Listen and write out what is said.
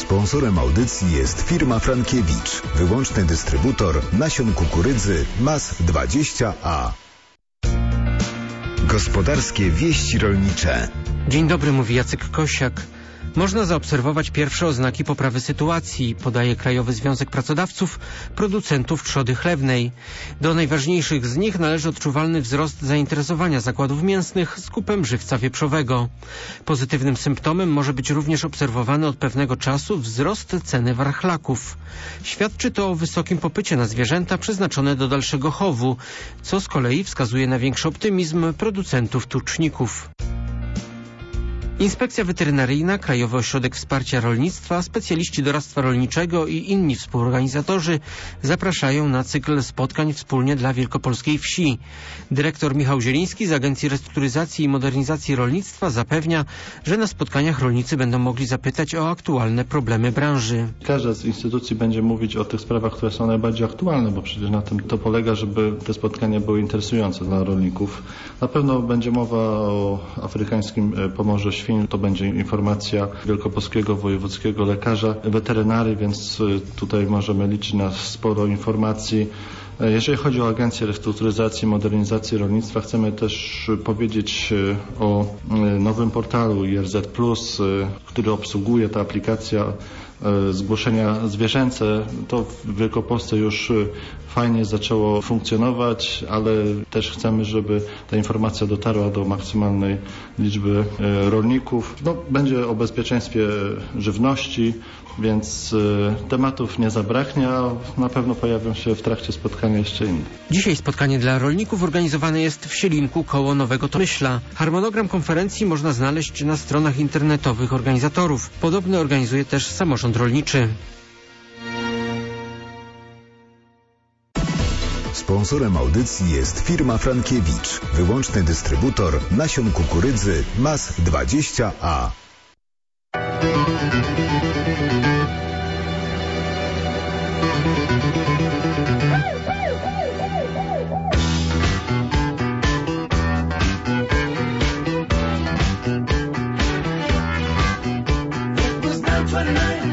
Sponsorem audycji jest firma Frankiewicz, wyłączny dystrybutor nasion kukurydzy MAS 20A. Gospodarskie wieści rolnicze. Dzień dobry, mówi Jacek Kosiak. Można zaobserwować pierwsze oznaki poprawy sytuacji, podaje Krajowy Związek Pracodawców Producentów Trzody Chlewnej. Do najważniejszych z nich należy odczuwalny wzrost zainteresowania zakładów mięsnych skupem żywca wieprzowego. Pozytywnym symptomem może być również obserwowany od pewnego czasu wzrost ceny warchlaków. Świadczy to o wysokim popycie na zwierzęta przeznaczone do dalszego chowu, co z kolei wskazuje na większy optymizm producentów tuczników. Inspekcja Weterynaryjna, Krajowy Ośrodek Wsparcia Rolnictwa, specjaliści doradztwa rolniczego i inni współorganizatorzy zapraszają na cykl spotkań wspólnie dla wielkopolskiej wsi. Dyrektor Michał Zieliński z Agencji Restrukturyzacji i Modernizacji Rolnictwa zapewnia, że na spotkaniach rolnicy będą mogli zapytać o aktualne problemy branży. Każda z instytucji będzie mówić o tych sprawach, które są najbardziej aktualne, bo przecież na tym to polega, żeby te spotkania były interesujące dla rolników. Na pewno będzie mowa o afrykańskim pomorze świń. To będzie informacja wielkopolskiego wojewódzkiego lekarza weterynarii, więc tutaj możemy liczyć na sporo informacji. Jeżeli chodzi o Agencję Restrukturyzacji i Modernizacji Rolnictwa, chcemy też powiedzieć o nowym portalu IRZ+, który obsługuje ta aplikacja zgłoszenia zwierzęce. To w Wielkopolsce już fajnie zaczęło funkcjonować, ale też chcemy, żeby ta informacja dotarła do maksymalnej liczby rolników. Będzie o bezpieczeństwie żywności, więc tematów nie zabraknie, a na pewno pojawią się w trakcie spotkania jeszcze inne. Dzisiaj spotkanie dla rolników organizowane jest w Sielinku koło Nowego Tomyśla. Harmonogram konferencji można znaleźć na stronach internetowych organizatorów. Podobny organizuje też samorząd rolniczy. Sponsorem audycji jest firma Frankiewicz, wyłączny dystrybutor nasion kukurydzy MAS 20A. It was 9:29.